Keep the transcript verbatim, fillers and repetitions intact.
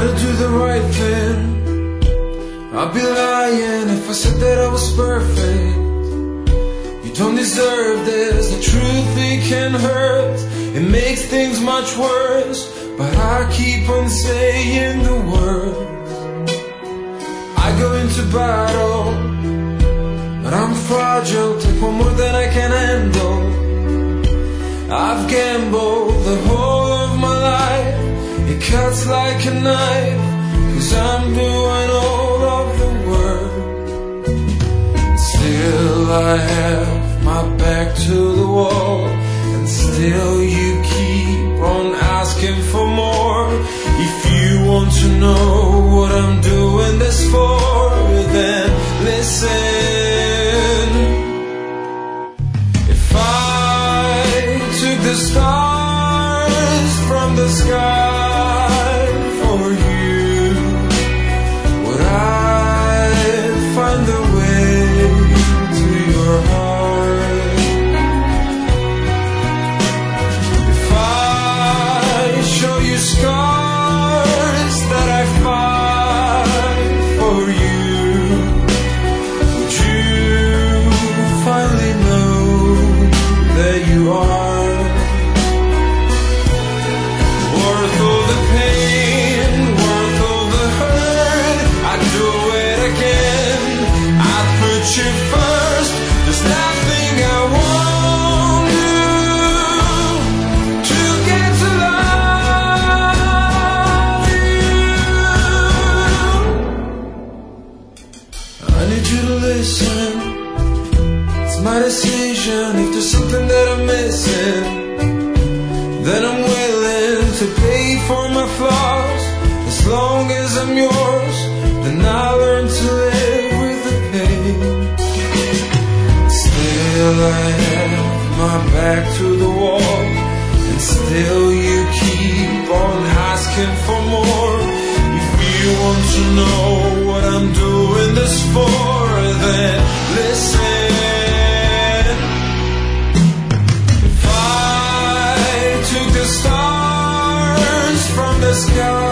to do the right thing. I'd be lying if I said that I was perfect. You don't deserve this, the truth it can hurt. It makes things much worse, but I keep on saying the words. I go into battle, but I'm fragile, take one more than I can handle. I've gambled the whole of my life, it cuts like a knife, 'cause I'm doing all of the work. Still I have my back to the wall, and still you keep on asking for more. If you want to know what I'm doing this for, then listen. If I took the stars from the sky for you, would I find the way to your heart? If I show you scars that I find for you, would you finally know that you are worth all the pain, worth all the hurt? I'd do it again, I'd put you first. There's nothing I won't do to get to love you. I need you to listen, it's my decision. If there's something that I'm missing, then I'm willing to pay for my flaws. As long as I'm yours, then I'll learn to live with the pain. Still I have my back to the wall, and still you keep on asking for more. If you want to know what I'm doing this for, then listen. If I took the stars from the sky